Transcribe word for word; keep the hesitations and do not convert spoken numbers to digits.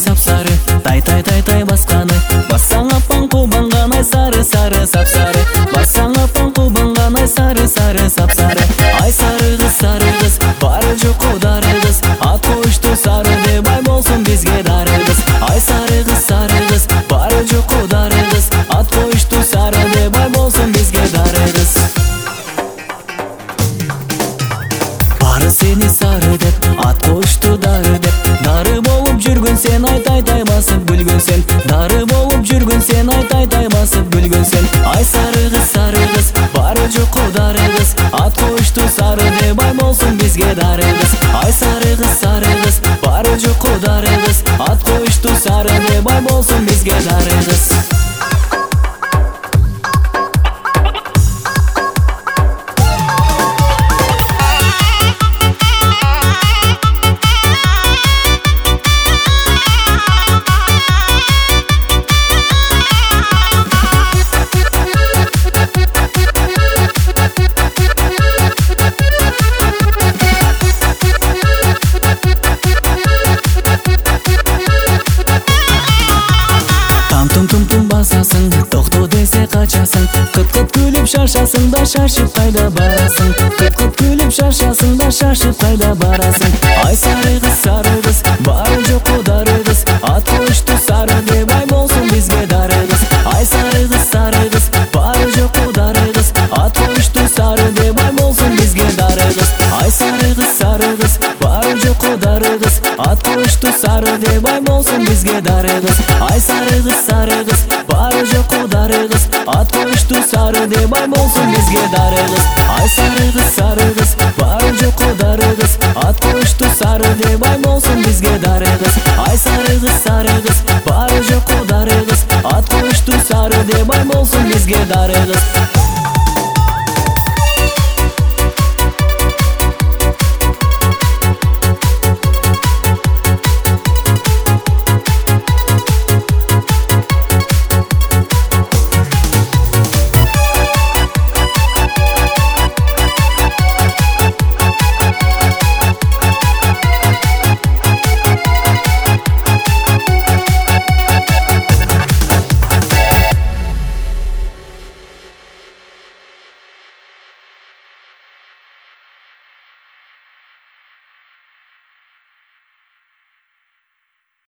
сап-сары, тай-тай-тай-тай басқаны. Бассаң апаң қубанған ай сары-сары сап-сары. Бассаң апаң қубанған ай сары-сары сап-сары. Ай сары қыз, сары қыз, бары жоқ қодары қыз. Ат қойышты сары деп ай болсын бізге дары қыз. Ай сары қыз, сары қыз, бары жоқ қодары қыз. Ат қойышты сары деп ай болсын бізге дары қыз. Бары сені сары деп, ат қойышты дары деп. Дары болып жүргін сен, ай-тай-тай басып гүлгін сен. Дары болып жүргін сен, ай-тай-тай басып гүлгін сен. Ай сары қыз, сары қыз, бары жоқ қодары қыз. Ат қойышты сары деп ай болсын бізге дары қыз. Ай сары қыз, сары қыз, бары жоқ қодары қыз. Ат қойышты сары деп ай болсын бізге дары қыз. Тум-тум-тум басасың, тоқто десе қачасың. Қыт-қыт күліп шаршасың да шашып қайда барасың. Қыт-қыт күліп шаршасың да шашып қайда барасың. Ай сары қыз, сары қыз, бары жоқ қодары қыз. Ат қойышты сары деп ай болсын бізге дары қыз. Ай сары қыз, сары қыз, бары жоқ қодары қыз. Ат қойышты сары деп ай болсын бізге дары қыз. Ай сары қыз, сары қыз, бары жоқ қодары қыз. Ат қойышты сары деп ай болсын бізге дары қыз. Ай сары қыз, сары қыз, бары жоқ қодары қыз. Ат қойышты сары деп ай болсын бізге дары қыз. Ай сары қыз, сары қыз, бары жоқ қодары қыз. Ат қойышты сары деп ай болсын бізге дары қыз. Ай сары қыз, сары қыз, бары жоқ қодары қыз. Ат қойышты сары деп ай болсын бізге дары қыз.